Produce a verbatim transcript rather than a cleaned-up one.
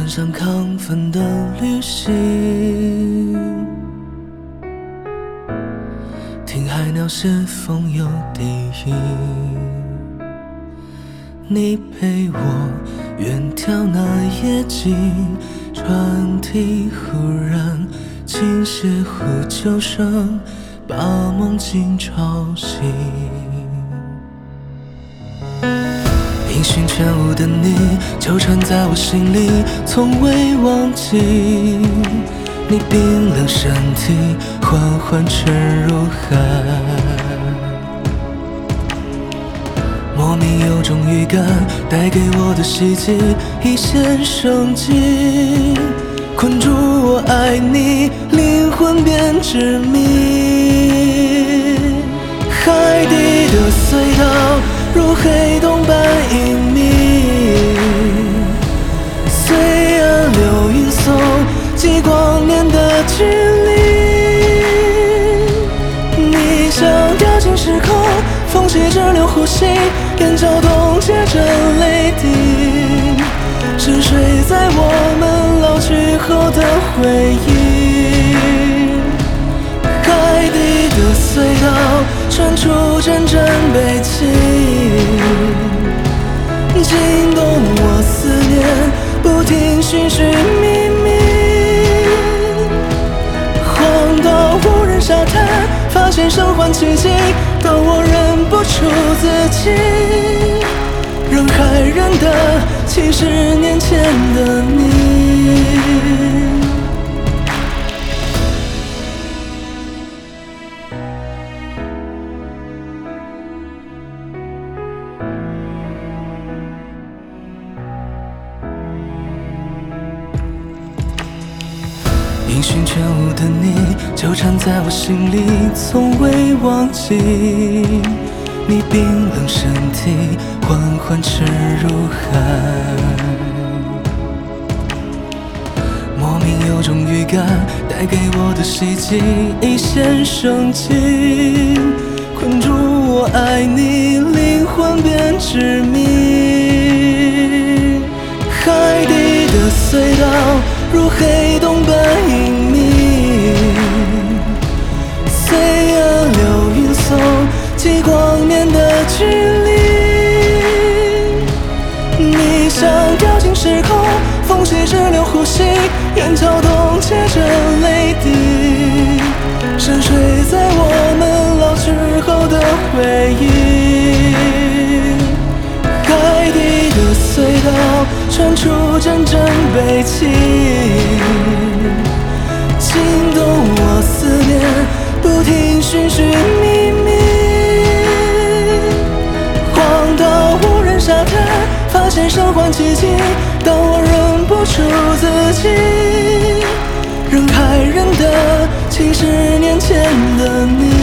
上亢奋的旅行，听海鸟写风有低吟，你陪我远眺那夜景，船体忽然倾泻呼救声，把梦境吵醒。音讯全无的你，纠缠在我心里，从未忘记。你冰冷身体缓缓沉入海，莫名有种预感，带给我的希冀一线生机，困住我爱你，灵魂变执迷。海底的隧道如黑洞般隐秘，随岸流云送几光年的距离。你像掉进时空，缝隙只留呼吸，眼角冻结着泪滴，沉睡在我们老去后的回忆。海底的隧道传出阵阵悲泣，惊动我思念，不停寻寻觅觅。晃到无人沙滩，发现生还奇迹，但我认不出自己，人海认得七十年前的你。音讯全无的你，纠缠在我心里，从未忘记。你冰冷身体缓缓沉入海，莫名有种预感，带给我的希冀一线生机，困住我爱你，灵魂变执迷。海底的隧道如黑洞般隐秘，随岸流云送几光年的距离。你像掉进时空，缝隙只留呼吸，眼角冻结着泪滴，沉睡在我们老去后的回忆。海底的隧道传出阵阵悲泣，惊动我思念，不停寻寻觅觅。晃到无人沙滩，发现生还奇迹，但我认不出自己，人海认得七十年前的你。